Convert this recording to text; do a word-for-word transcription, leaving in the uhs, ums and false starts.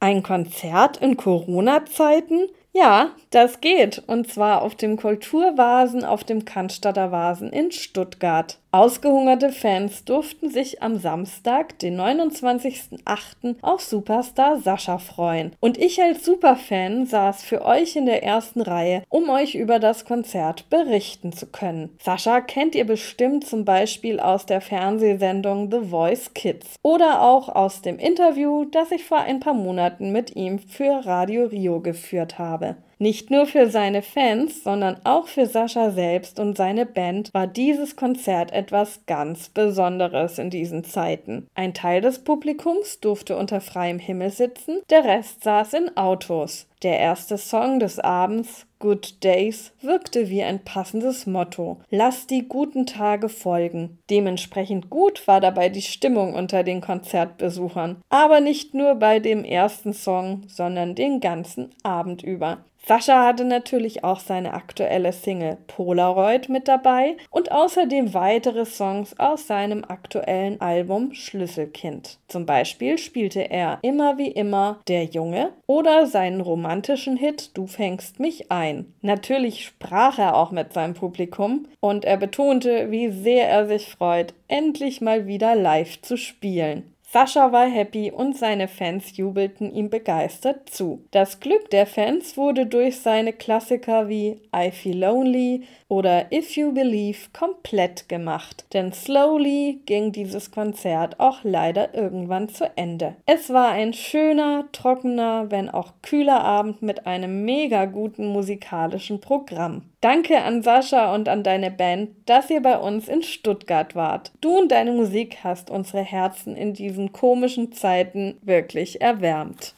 Ein Konzert in Corona-Zeiten? Ja, das geht. Und zwar auf dem Kulturvasen auf dem Cannstatter Vasen in Stuttgart. Ausgehungerte Fans durften sich am Samstag, den neunundzwanzigsten achten auf Superstar Sascha freuen. Und ich als Superfan saß für euch in der ersten Reihe, um euch über das Konzert berichten zu können. Sascha kennt ihr bestimmt zum Beispiel aus der Fernsehsendung The Voice Kids oder auch aus dem Interview, das ich vor ein paar Monaten mit ihm für Radio Rio geführt habe. Nicht nur für seine Fans, sondern auch für Sascha selbst und seine Band war dieses Konzert etwas ganz Besonderes in diesen Zeiten. Ein Teil des Publikums durfte unter freiem Himmel sitzen, der Rest saß in Autos. Der erste Song des Abends, Good Days, wirkte wie ein passendes Motto. Lass die guten Tage folgen. Dementsprechend gut war dabei die Stimmung unter den Konzertbesuchern. Aber nicht nur bei dem ersten Song, sondern den ganzen Abend über. Sascha hatte natürlich auch seine aktuelle Single Polaroid mit dabei und außerdem weitere Songs aus seinem aktuellen Album Schlüsselkind. Zum Beispiel spielte er Immer wie immer Der Junge oder seinen romantischen Hit Du fängst mich ein. Natürlich sprach er auch mit seinem Publikum und er betonte, wie sehr er sich freut, endlich mal wieder live zu spielen. Sascha war happy und seine Fans jubelten ihm begeistert zu. Das Glück der Fans wurde durch seine Klassiker wie I Feel Lonely oder If You Believe komplett gemacht, denn slowly ging dieses Konzert auch leider irgendwann zu Ende. Es war ein schöner, trockener, wenn auch kühler Abend mit einem mega guten musikalischen Programm. Danke an Sascha und an deine Band, dass ihr bei uns in Stuttgart wart. Du und deine Musik hast unsere Herzen in diesen komischen Zeiten wirklich erwärmt.